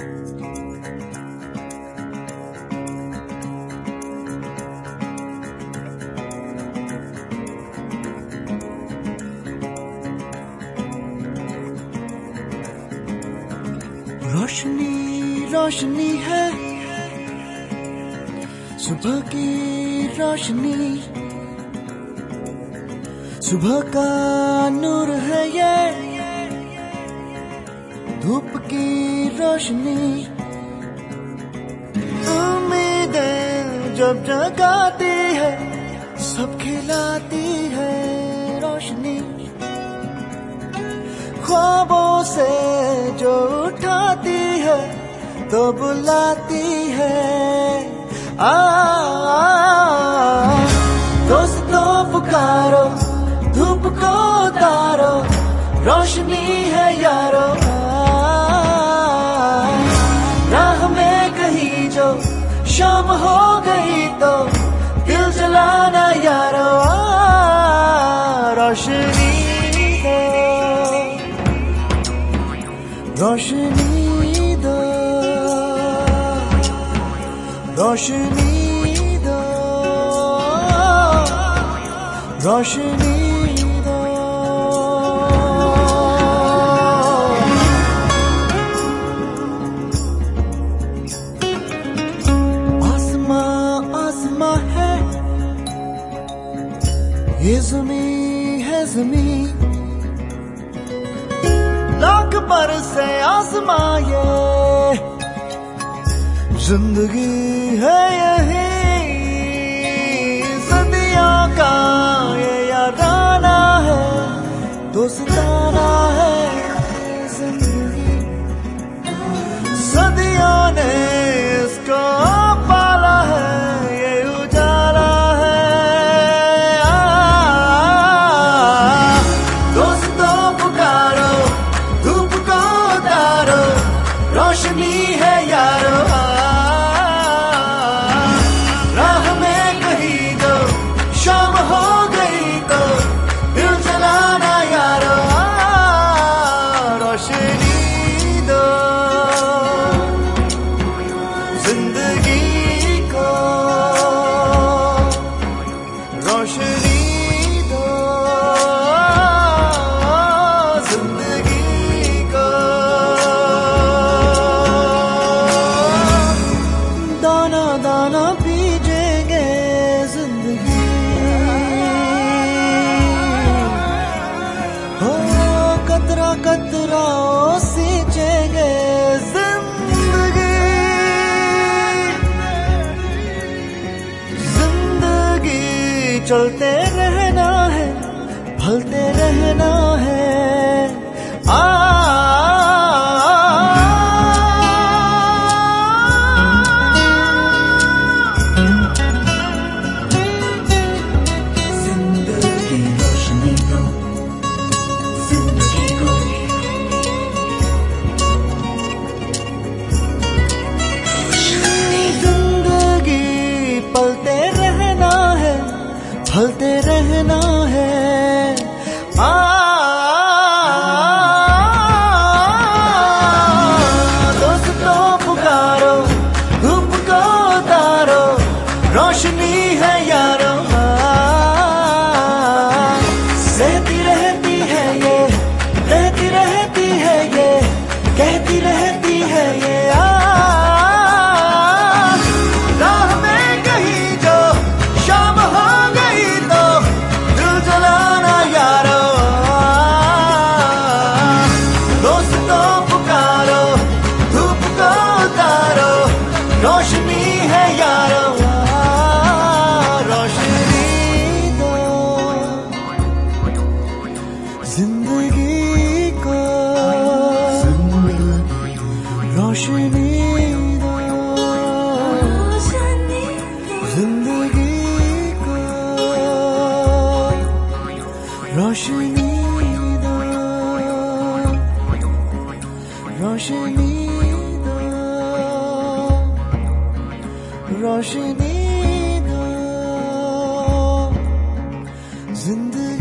रोशनी रोशनी है सुबह की रोशनी, सुबह का नूर है ये धूप की रोशनी। उम्मीदें जब जगाती है सब खिलाती है रोशनी, ख्वाबों से जो उठाती है तो बुलाती है। दोस्तों पुकारो, धूप को उतारो, रोशनी है यारो। राह में कहीं जो शाम हो गई तो दिल जलाना यारो। रोशनी रोशनी दो, रोशनी दो, रोशनी दो। आसमां आसमां है, ये ज़मीं है ज़मीं, लाख बरसे आसमां ये जिंदगी है यही। सदियों का ये याराना है, दोस्ताना है जिंदगी। सदियों ने इसको पाला है, ये उजाला है। दोस्तों पुकारो, धूप को उतारो, रोशनी है यारो। राह में कहीं जो शाम हो गई तो दिल जलाना यारो। रोशनी दो जिंदगी को, रोशनी दो जिंदगी को। दाना दाना पीजेंगे जिंदगी, हो कतरा कतरा सींचेंगे जिंदगी। जिंदगी चलते रहना है, ढलते रहना है। जिंदगी रोशनी को, जिंदगी को, जिंदगी पलते रहना है, ढलते रहना है। दोस्तों पुकारो, धूप को उतारो, रोशनी है यारो। सहती रहती है ये, कहती रहती है ये, कहती रहती है ये। राह में कहीं जो शाम हो गई तो दिल जलाना यारो। दोस्तों पुकारो, धूप को उतारो, रोशनी है यारो। रोशनी दो जिंदगी को, रोशनी दो जिंदगी को, रोशनी दो, रोशनी दो, रोशनी दो जिंदगी।